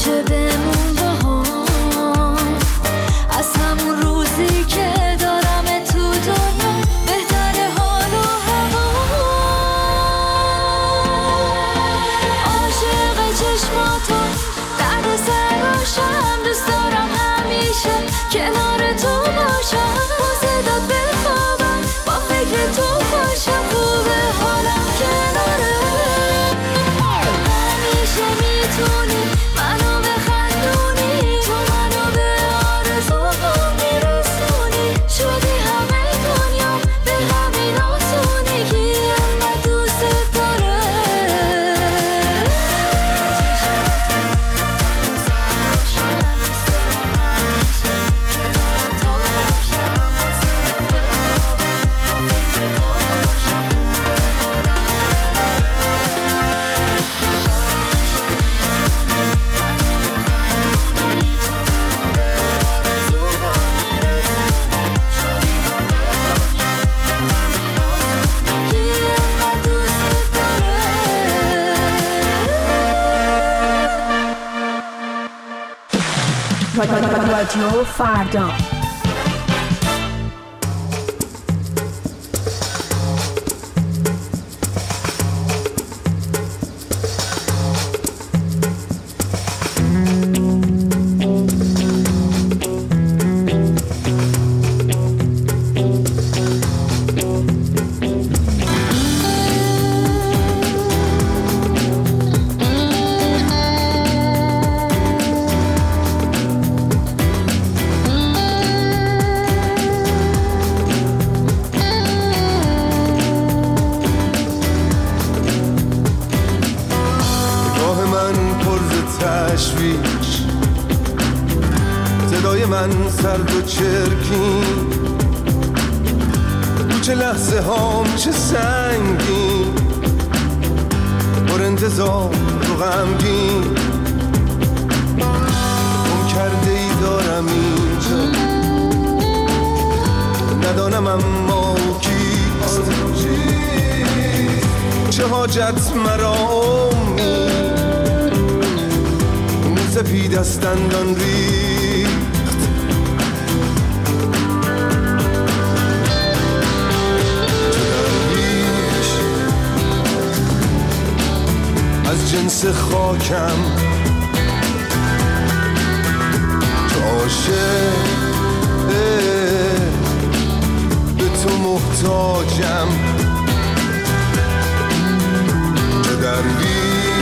نشه بمون با هم. از همون روزی که دارم تو دنیا بهتره حال و هوا. عاشق چشماتو درد سراشم، دوست دارم همیشه کنار تو باشم. با صدات بخوابم، با فکر تو باشم. خوبه حالم کناره، همیشه میتونی منو بخندونی. تو منو به آرزوام میرسونی. شدی همه دنیا به همین آسونی. کی انقدر دوست داره. رادیو فردا. صدای من سرد و چرکین، تو چه لحظه هام چه سنگین، پر انتظار و غمگین. گم کرده ای دارم اینجا، ندانم اما کیست. چه حاجت مرا امید، سپید از دندان ریخت. درویش از جنس خاکم، تو عاشق به تو محتاجم. چه درویش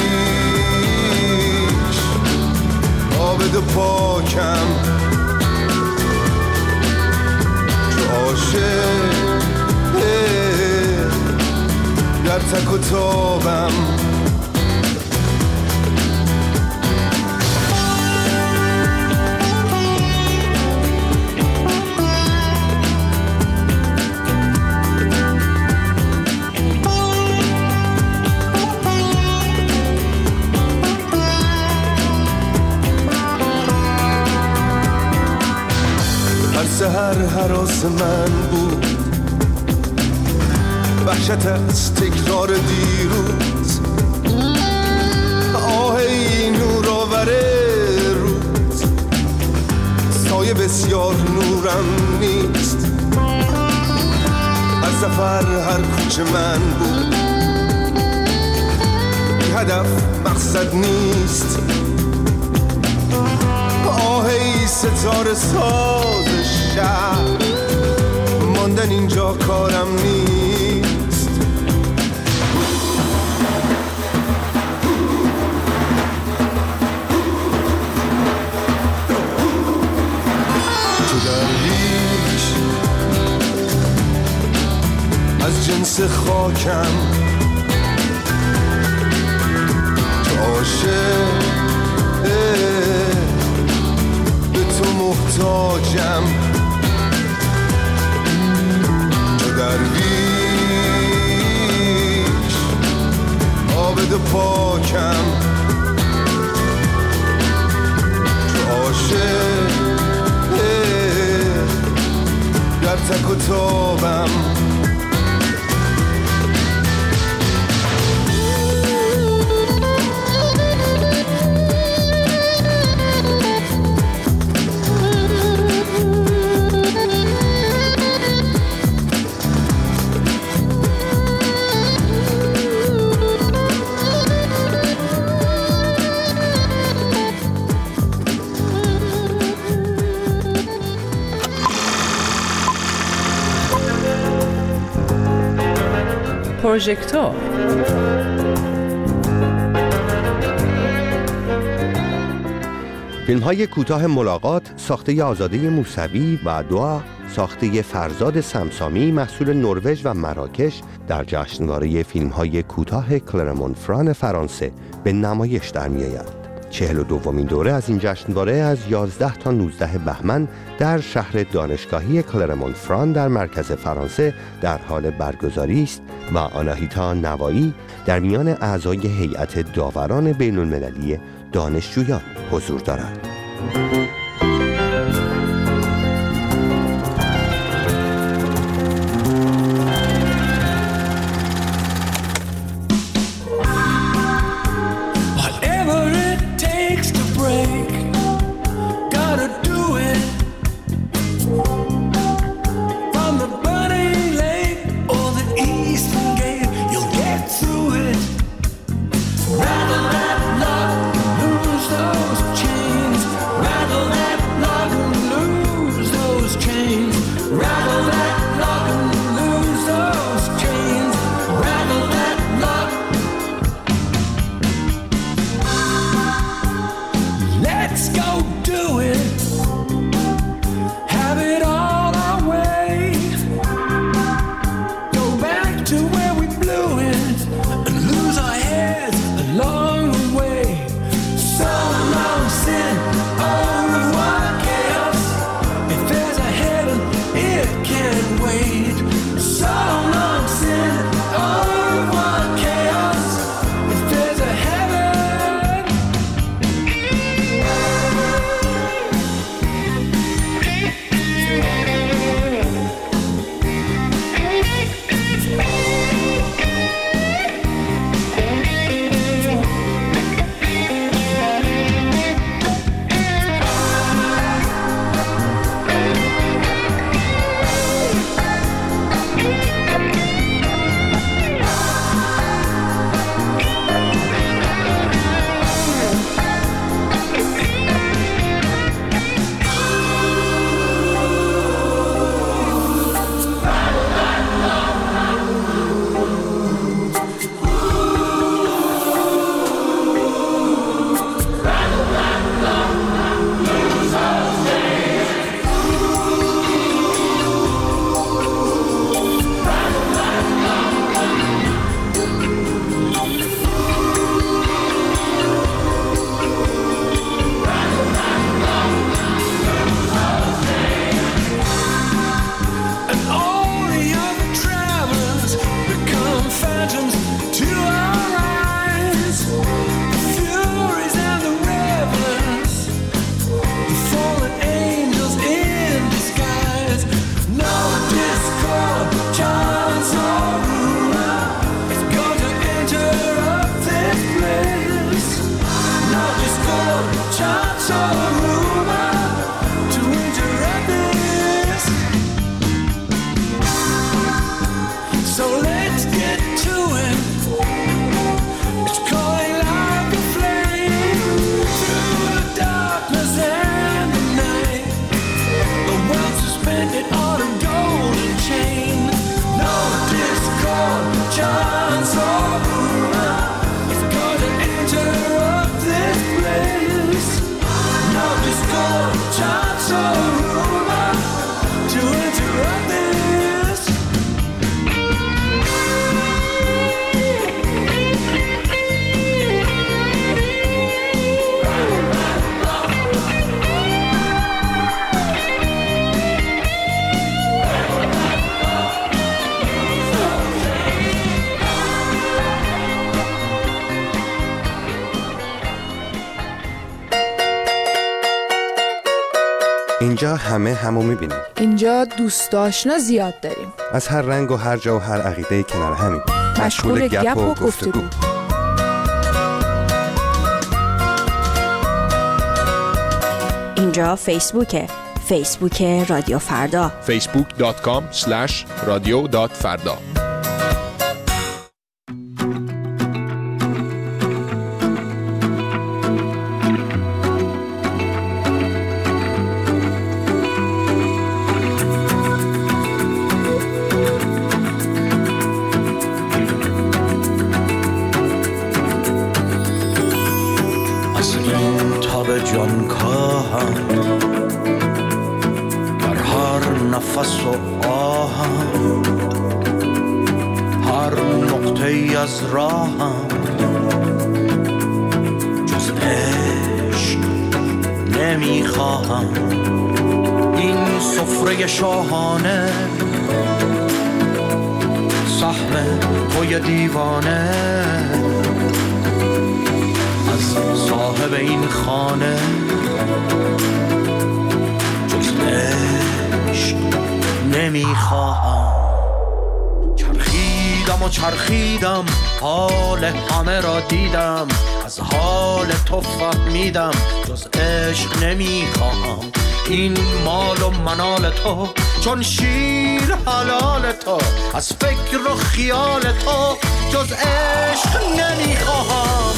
آبد و پاکم، تو عاشق در تک و تابم. سحر هراس من بود، وحشت از تکرار دیروز. آه ای نور آور روز، سایه بسیار نورم نیست. از سفر هر کوچه من بود، بی هدف مقصد نیست. آه ای ستاره ساز شهر، ماندن اینجا کارم نیست. تو درویش از جنس خاکم، تو عاشق به تو محتاجم. تو درویش آبد و پاکم، تو عاشق در تک و تابم. پروژکتور. فیلم‌های کوتاه ملاقات ساخته آزاده موسوی و دعا ساخته فرزاد سمسامی محصول نروژ و مراکش در جشنواره فیلم‌های کوتاه کلرمون فران فرانسه به نمایش در می‌آید. 42مین دوره از این جشنواره از 11 تا 19 بهمن در شهر دانشگاهی کلرمون فران در مرکز فرانسه در حال برگزاری است و آناهیتا نوایی در میان اعضای هیئت داوران بین‌المللی دانشجویان حضور دارد. اینجا همه همو میبینیم. اینجا دوست آشنا زیاد داریم. از هر رنگ و هر جا و هر عقیده کنار همیم. مشغول گپ و گفتگو. اینجا فیسبوک رادیو فردا. facebook.com/radio.farda. راهم، در هر نفس و آهم، هر نقطه ای از راهم، جز عشق نمیخواهم. این سفره شاهانه، سهم توی دیوانه، از صاحب این خانه، جز عشق نمیخواهم. چرخیدم و چرخیدم، حال همه را دیدم، از حال تو فهمیدم، جز عشق نمیخواهم. این مال و منال تو، چون شیر حلال تو، از فکر و خیال تو، جز عشق نمیخواهم.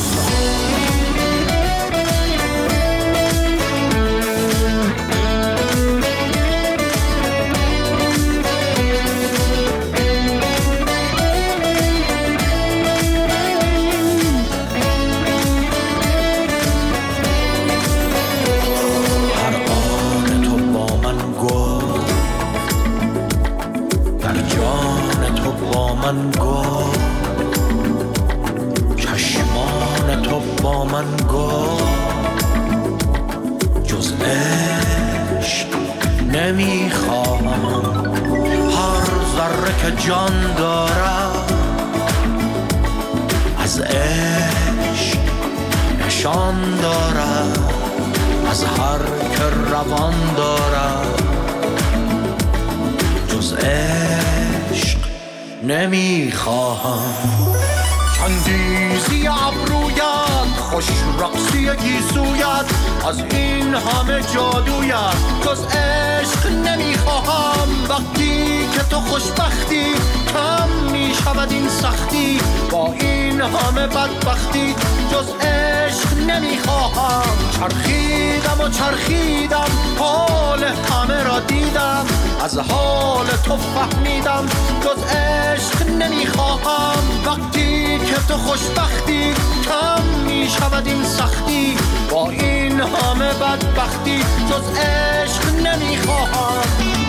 من گفت چشمان تو با من گفت، جز عشق نمیخواهم. هر ذره که جان دارم، از عشق نشان دارم، از هر که روان دارم، جز عشق نمیخواهم. چندیزی ابرویت، خوش رقصی گیسویت، از این همه جادویت، جز عشق نمیخواهم. وقتی که تو خوشبختی، کم میشود این سختی، با این همه بدبختی، جز عشق نمیخواهم. چرخیدم و چرخیدم، حال همه را دیدم، از حال تو فهمیدم، جز عشق نمیخواهم. وقتی که تو خوشبختی، کم میشود این سختی، با این همه بدبختی، جز عشق نمیخواهم.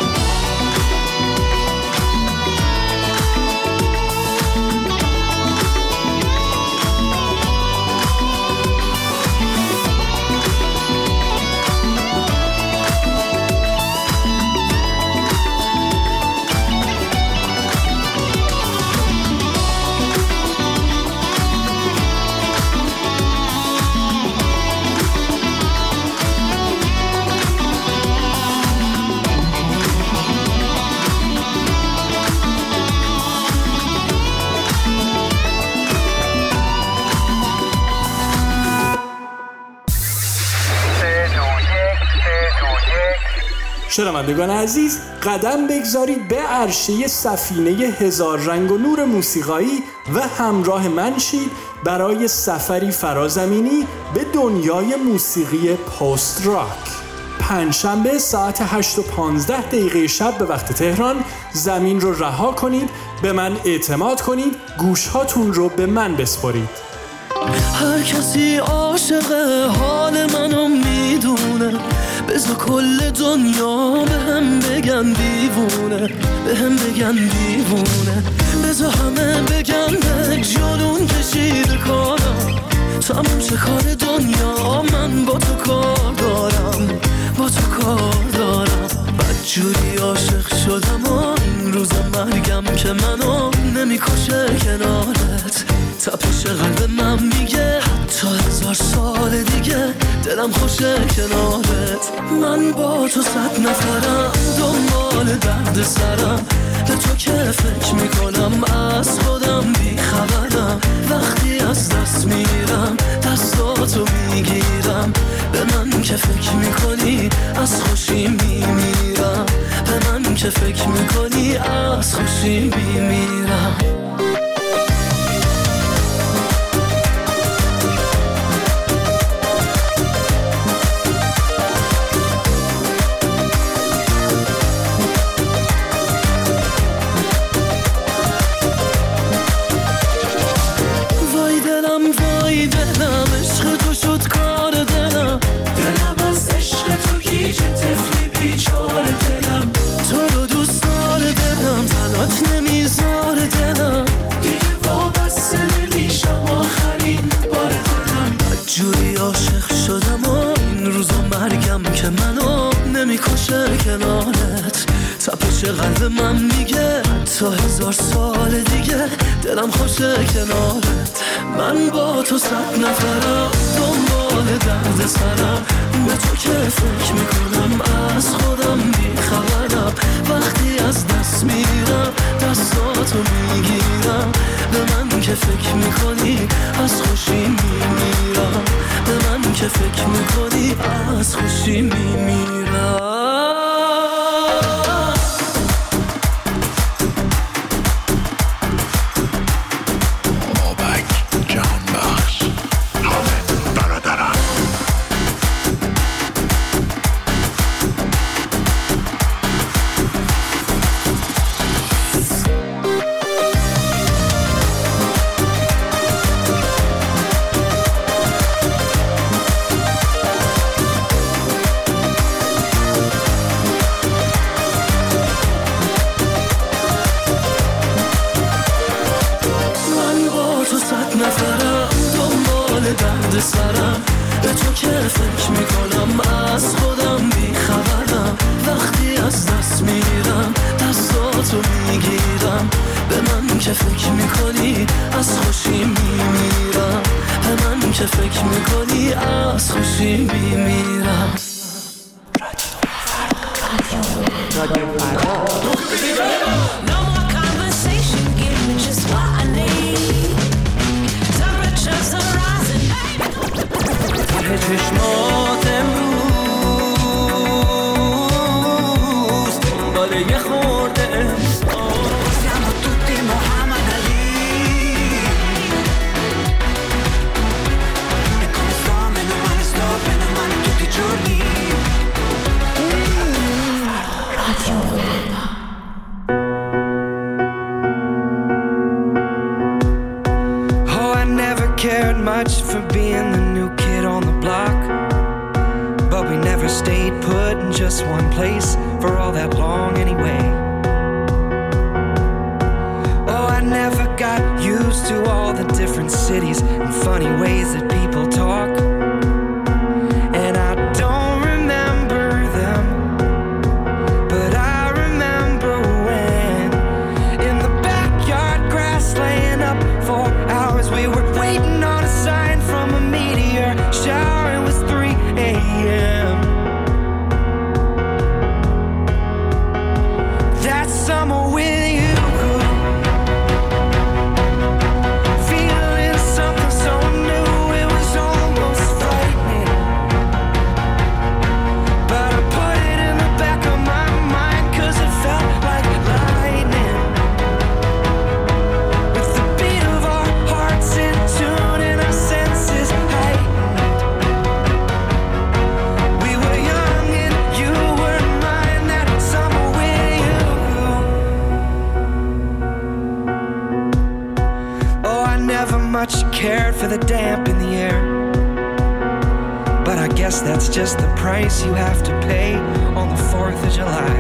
شنوندگان عزیز، قدم بگذارید به عرشه سفینه هزار رنگ و نور موسیقایی و همراه من شید برای سفری فرازمینی به دنیای موسیقی پست راک. پنجشنبه ساعت 8:15 شب به وقت تهران زمین رو رها کنید، به من اعتماد کنید، گوشهاتون رو به من بسپارید. هر کسی عاشق حال منو میدونه، بذار کل دنیا به هم بگن دیوونه، به هم بگن دیوونه، بذار همه بگن به جنون کشیده کارم، تمام چه کار دنیا، من با تو کار دارم، با تو کار دارم. بدجوری عاشق شدم و این روز مرگم که منو نمیکشه کنارت، تپش قلب من میگه حتی 1000 سال دیگه دلم خوشه کنارت. من با تو 100 نفرم، دنبال درد سرم، به تو که فکر میکنم از خودم بیخبرم. وقتی از دست میرم دستاتو میگیرم، به من که فکر میکنی از خوشی میمیرم، به من که فکر میکنی از خوشی میمیرم. وای دلم عشق تو شد کار دلم، دلم از عشق که منو نمیکشه کنارت. تپش قلب من میگه تا 1000 سال دیگه دلم خوشه کنارت. من با تو 100 نفرم دنبال درد سرم، به تو که فکر میکنم از خودم بیخبرم. وقتی از دست میرم دستاتو میگیرم، به من که فکر میکنی از خوشی میمیرم. به من که فکر میکنی از خوشی میمیرم. سرم، به تو که فکر میکنم از خودم بیخبرم. وقتی از دست میرم دستاتو میگیرم، به من که فکر میکنی از خوشی میمیرم. به من که فکر میکنی از خوشی میمیرم. چشمات امروز دنبال یه خورده siamo tutti Muhammad Ali e come sto meno male tutti i giorni. Oh, I never cared much for being the new kid on the block, but we never stayed put in just one place for all that long anyway. Oh, I never got used to all the different cities and funny ways that people talk, and I don't remember them, but I remember when in the backyard grass laying up for hours we were waiting on a sign from a meteor shower. It was 3 a.m. That summer with you, feeling something so new, it was almost frightening. But I put it in the back of my mind 'cause it felt like lightning. With the beat of our hearts in tune and our senses heightened, we were young and you were mine that summer with you. Oh, I never much cared for the damp in the air, but I guess that's just the price you have to pay on the 4th of July.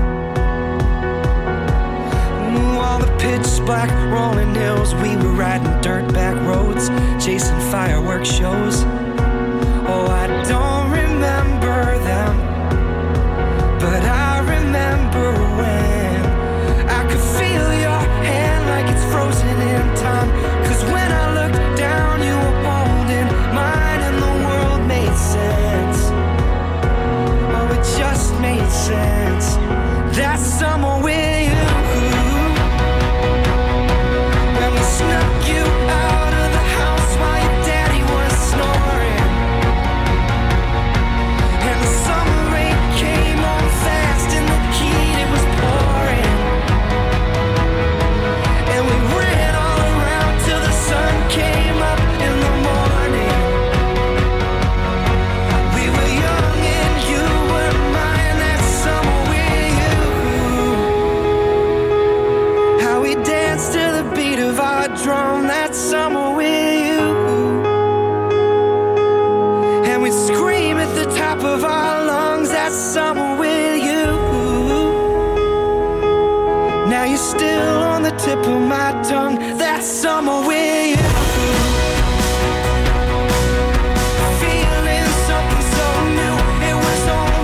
All the pitch black rolling hills, we were riding dirt back roads, chasing fireworks shows. Oh, I don't remember them, but I remember when I could feel your hand like it's frozen in time. 'Cause when I looked down, you were holding mine and the world made sense. Oh, it just made sense. That summer with you, when we snuck you out of the house while your daddy was snoring, and the summer rain came on fast and the heat, it was pouring, and we ran all around till the sun came up in the morning. We were young and you were mine that summer with you. How we danced to the beat of our drum that summer with you, and we'd scream at the top of our lungs that summer with you. Now you're still on the tip of my tongue that summer with you. Feeling something so new, it was only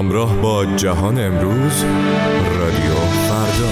همراه با جهان امروز، رادیو فردا.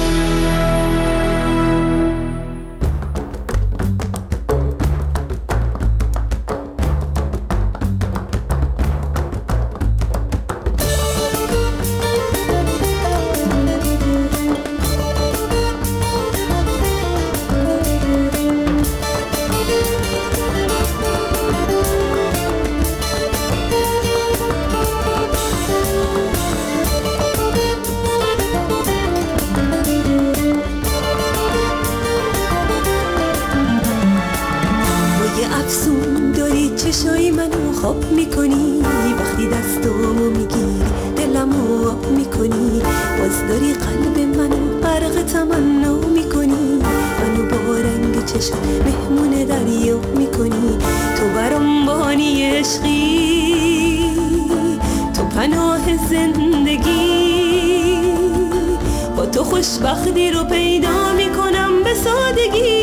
چشای منو خواب میکنی، وقتی دستامو میگیری دلمو آب میکنی، باز داری قلب منو غرق تمنا میکنی، منو با رنگ چشم مهمون دریا میکنی، تو برام بانی عشقی، تو پناه زندگی، با تو خوشبختی رو پیدا میکنم به سادگی،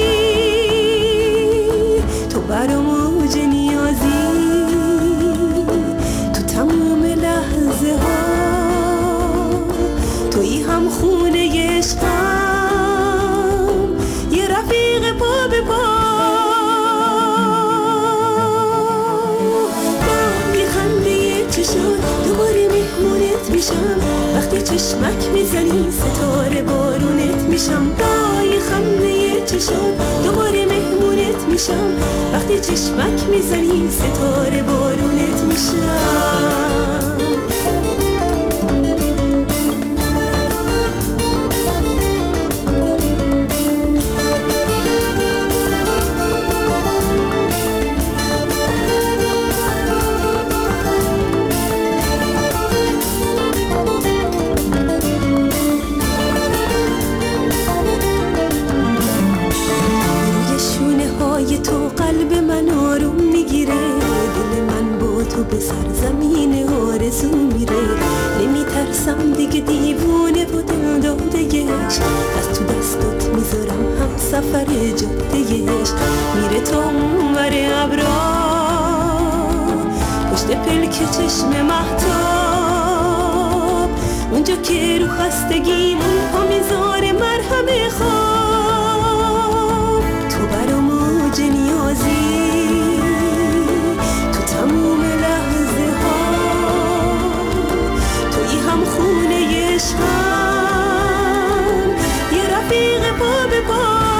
تو برام اوج نیازی، تو تموم لحظه ها، تویی هم خونه عشقم، یه رفیق پا به پا، با یه خنده چشات دوباره مهمونت میشم، وقتی چشمک میزنی ستاره بارونت میشم، با یه خنده چشات دوباره مهمونت میشم، وقتی چشمک میزنی ستاره بارونت میشم. تو قلب من آروم میگیره، دل من با تو به سرزمین آرزو میره، نمیترسم دیگه دیوونه و دل دادهش، از تو دستات میذارم هم سفر جادهش، میره تا اونور ابرا، پشت پلک چشم مهتاب، اونجا که رو خستگیمون پا میذاره مرهم خواب، تو برام اوج نیازی، تو تموم لحظه ها، تویی هم خونه عشقم، یه رفیق پا به پا،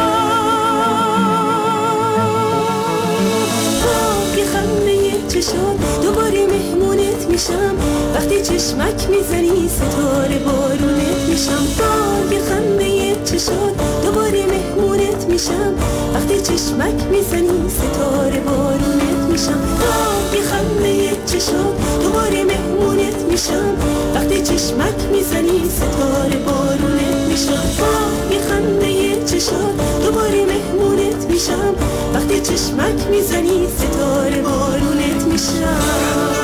با یه خنده چشات دوباره مهمونت میشم، وقتی چشمک میزنی ستاره بارونت میشم، با یه خنده چشات دوباره مهمونت میشم، وقتی چشمک میزنی ستاره بارونت میشم، با یه خنده چشات دوباره مهمونت میشم، وقتی چشمک میزنی ستاره بارونت میشم، با یه خنده چشات دوباره مهمونت میشم، وقتی چشمک میزنی ستاره بارونت میشم.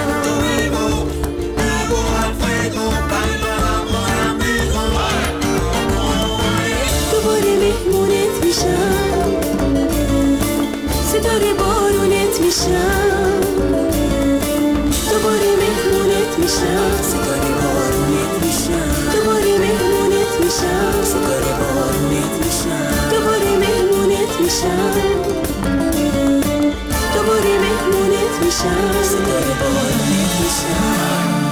مهمونت میشم، ستاره بارونت میشم، دوباره مهمونت میشم، ستاره بارونت میشم، دوباره مهمونت میشم، ستاره بارونت میشم، دوباره مهمونت میشم، دوباره مهمونت میشم، ستاره بارونت میشم.